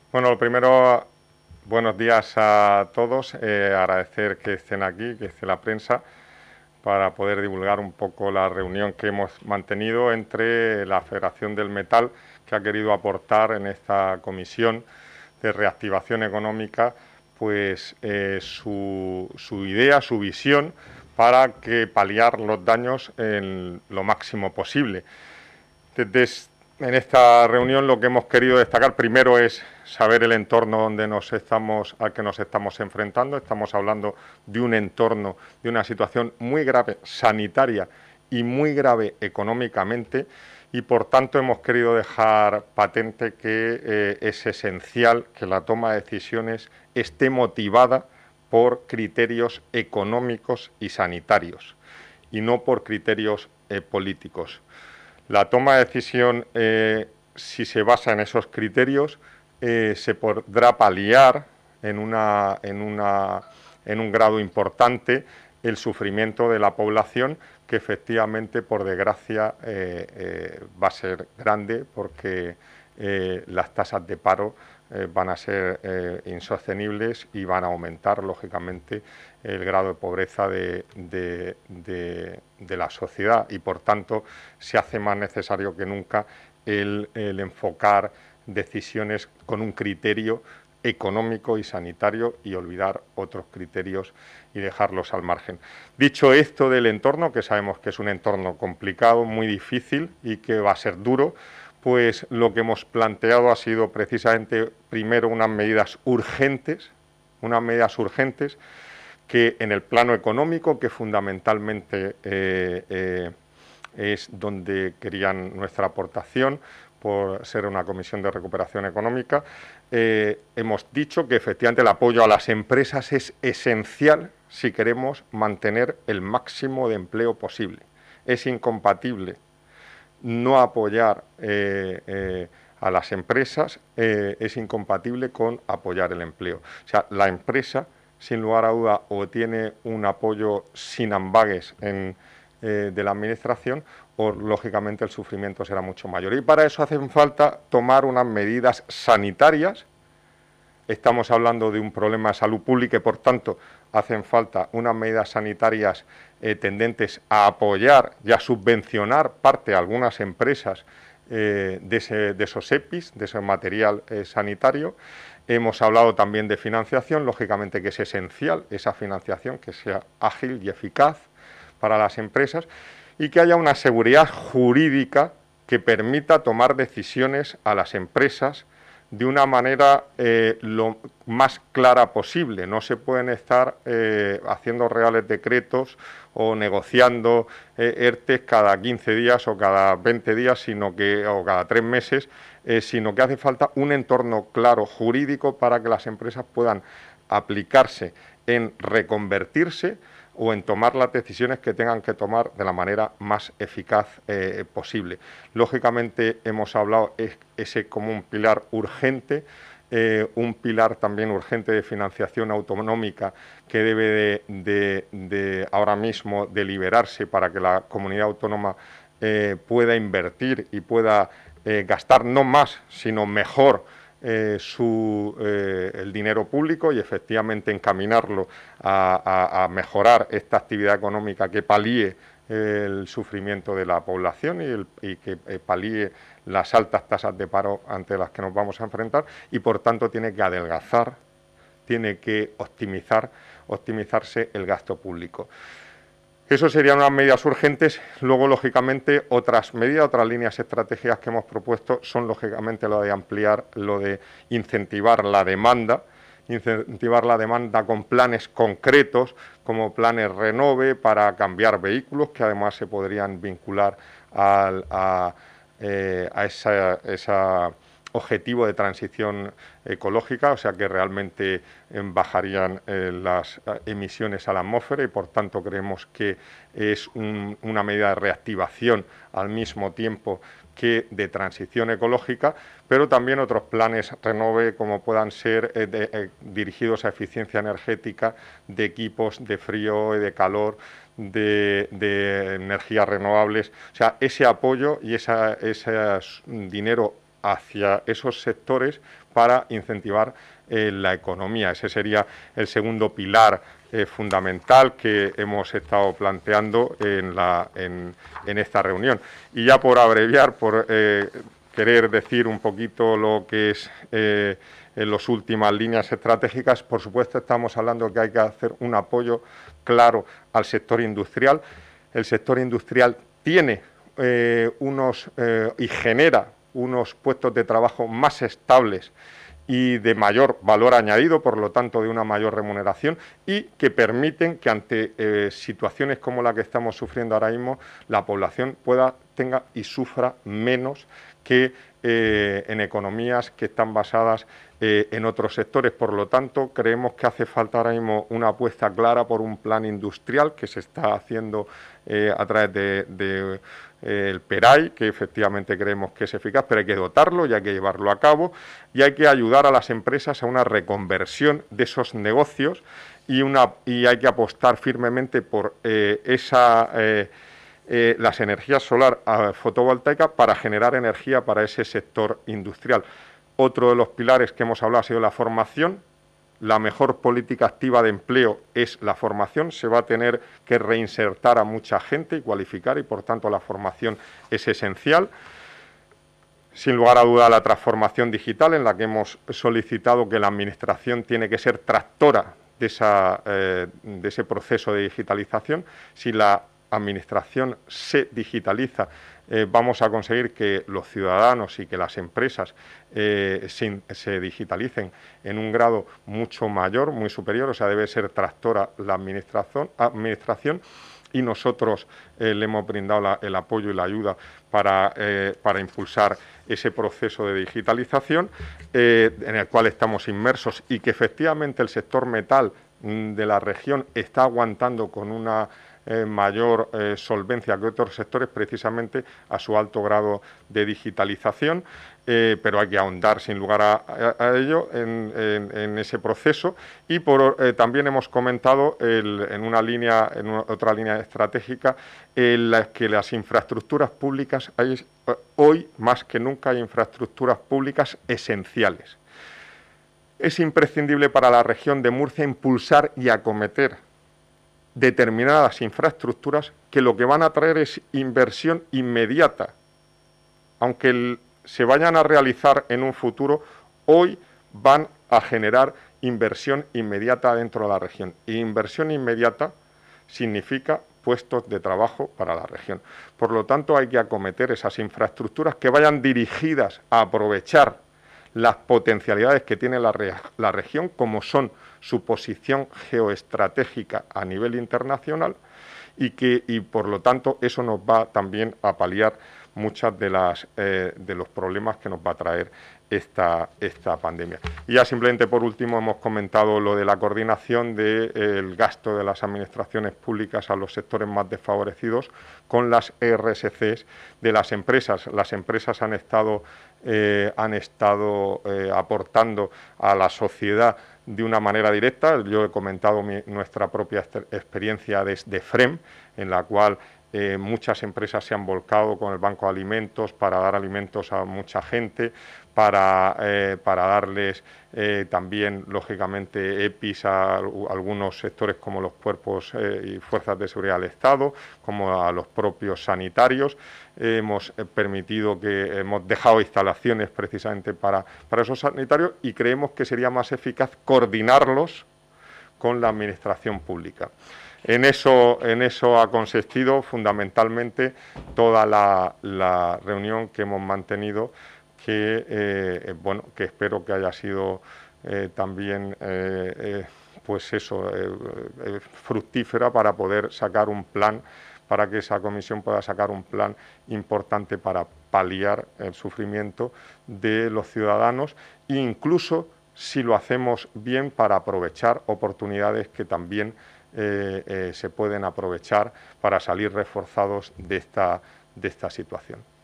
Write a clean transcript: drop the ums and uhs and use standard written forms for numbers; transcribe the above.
Bueno, lo primero, buenos días a todos. Agradecer que estén aquí, que esté la prensa, para poder divulgar un poco la reunión que hemos mantenido entre la Federación del Metal, que ha querido aportar en esta comisión de reactivación económica, pues su idea, su visión, para que paliar los daños en lo máximo posible. En esta reunión lo que hemos querido destacar primero es saber el entorno al que nos estamos enfrentando. Estamos hablando de un entorno, de una situación muy grave sanitaria y muy grave económicamente, y por tanto hemos querido dejar patente que es esencial que la toma de decisiones esté motivada por criterios económicos y sanitarios y no por criterios políticos. La toma de decisión, si se basa en esos criterios, se podrá paliar en un grado importante el sufrimiento de la población, que efectivamente, por desgracia, va a ser grande, porque las tasas de paro van a ser insostenibles y van a aumentar, lógicamente, el grado de pobreza de la sociedad, y por tanto se hace más necesario que nunca el enfocar decisiones con un criterio económico y sanitario y olvidar otros criterios y dejarlos al margen. Dicho esto del entorno, que sabemos que es un entorno complicado, muy difícil y que va a ser duro, pues lo que hemos planteado ha sido precisamente primero unas medidas urgentes que en el plano económico, que fundamentalmente es donde querían nuestra aportación, por ser una comisión de recuperación económica, hemos dicho que efectivamente el apoyo a las empresas es esencial si queremos mantener el máximo de empleo posible. Es incompatible no apoyar a las empresas, es incompatible con apoyar el empleo. O sea, la empresa, sin lugar a duda, o tiene un apoyo sin ambages de la administración, o lógicamente el sufrimiento será mucho mayor. Y para eso hacen falta tomar unas medidas sanitarias. Estamos hablando de un problema de salud pública y, por tanto, hacen falta unas medidas sanitarias tendentes a apoyar y a subvencionar parte a algunas empresas de esos EPIs, de ese material sanitario. Hemos hablado también de financiación, lógicamente que es esencial esa financiación, que sea ágil y eficaz para las empresas, y que haya una seguridad jurídica que permita tomar decisiones a las empresas de una manera lo más clara posible. No se pueden estar haciendo reales decretos o negociando ERTES cada 15 días o cada 20 días, o cada 3 meses, sino que hace falta un entorno claro jurídico para que las empresas puedan aplicarse en reconvertirse o en tomar las decisiones que tengan que tomar de la manera más eficaz posible. Lógicamente hemos hablado ese como un pilar urgente, un pilar también urgente de financiación autonómica que debe de ahora mismo deliberarse para que la comunidad autónoma pueda invertir y pueda gastar no más, sino mejor el dinero público, y efectivamente encaminarlo a mejorar esta actividad económica que palíe el sufrimiento de la población y que palíe las altas tasas de paro ante las que nos vamos a enfrentar, y por tanto tiene que adelgazar, tiene que optimizarse el gasto público. Eso serían unas medidas urgentes. Luego, lógicamente, otras medidas, otras líneas estratégicas que hemos propuesto son, lógicamente, lo de ampliar, lo de incentivar la demanda con planes concretos, como planes Renove para cambiar vehículos, que además se podrían vincular a esa objetivo de transición ecológica, o sea que realmente bajarían las emisiones a la atmósfera, y por tanto creemos que es una medida de reactivación al mismo tiempo que de transición ecológica, pero también otros planes Renove, como puedan ser dirigidos a eficiencia energética de equipos de frío y de calor, de energías renovables. O sea, ese apoyo y ese dinero hacia esos sectores para incentivar la economía. Ese sería el segundo pilar fundamental que hemos estado planteando en esta reunión. Y ya por abreviar, por querer decir un poquito lo que es en las últimas líneas estratégicas, por supuesto estamos hablando que hay que hacer un apoyo claro al sector industrial. El sector industrial tiene y genera unos puestos de trabajo más estables y de mayor valor añadido, por lo tanto de una mayor remuneración, y que permiten que ante situaciones como la que estamos sufriendo ahora mismo, la población tenga y sufra menos que en economías que están basadas en otros sectores. Por lo tanto, creemos que hace falta ahora mismo una apuesta clara por un plan industrial que se está haciendo a través de el PERAI, que efectivamente creemos que es eficaz, pero hay que dotarlo y hay que llevarlo a cabo y hay que ayudar a las empresas a una reconversión de esos negocios y hay que apostar firmemente por las energías solar fotovoltaicas para generar energía para ese sector industrial. Otro de los pilares que hemos hablado ha sido la formación. La mejor política activa de empleo es la formación. Se va a tener que reinsertar a mucha gente y cualificar, y por tanto la formación es esencial. Sin lugar a duda, la transformación digital, en la que hemos solicitado que la Administración tiene que ser tractora de ese proceso de digitalización. Si la Administración se digitaliza, vamos a conseguir que los ciudadanos y que las empresas se digitalicen en un grado mucho mayor, muy superior. O sea, debe ser tractora la administración y nosotros le hemos brindado el apoyo y la ayuda para impulsar ese proceso de digitalización en el cual estamos inmersos, y que efectivamente el sector metal de la región está aguantando con una mayor solvencia que otros sectores, precisamente a su alto grado de digitalización, pero hay que ahondar sin lugar a ello en ese proceso. Y también hemos comentado en otra línea estratégica en la que las infraestructuras públicas, hoy más que nunca hay infraestructuras públicas esenciales. Es imprescindible para la región de Murcia impulsar y acometer determinadas infraestructuras que lo que van a traer es inversión inmediata. Aunque se vayan a realizar en un futuro, hoy van a generar inversión inmediata dentro de la región. Y inversión inmediata significa puestos de trabajo para la región. Por lo tanto, hay que acometer esas infraestructuras que vayan dirigidas a aprovechar las potencialidades que tiene la región, como son su posición geoestratégica a nivel internacional, y por lo tanto eso nos va también a paliar muchas de los problemas que nos va a traer esta pandemia. Y ya simplemente por último hemos comentado lo de la coordinación del gasto de las administraciones públicas a los sectores más desfavorecidos con las RSCs de las empresas. Las empresas han estado aportando a la sociedad de una manera directa. Yo he comentado nuestra propia experiencia desde FREM, en la cual muchas empresas se han volcado con el Banco de Alimentos para dar alimentos a mucha gente, para darles también, lógicamente, EPIs a algunos sectores como los cuerpos y fuerzas de seguridad del Estado, como a los propios sanitarios. Hemos dejado instalaciones precisamente para esos sanitarios, y creemos que sería más eficaz coordinarlos con la administración pública. En eso ha consistido fundamentalmente toda la reunión que hemos mantenido, que espero que haya sido también fructífera para poder sacar un plan, para que esa comisión pueda sacar un plan importante para paliar el sufrimiento de los ciudadanos, e incluso, si lo hacemos bien, para aprovechar oportunidades que también se pueden aprovechar para salir reforzados de esta situación.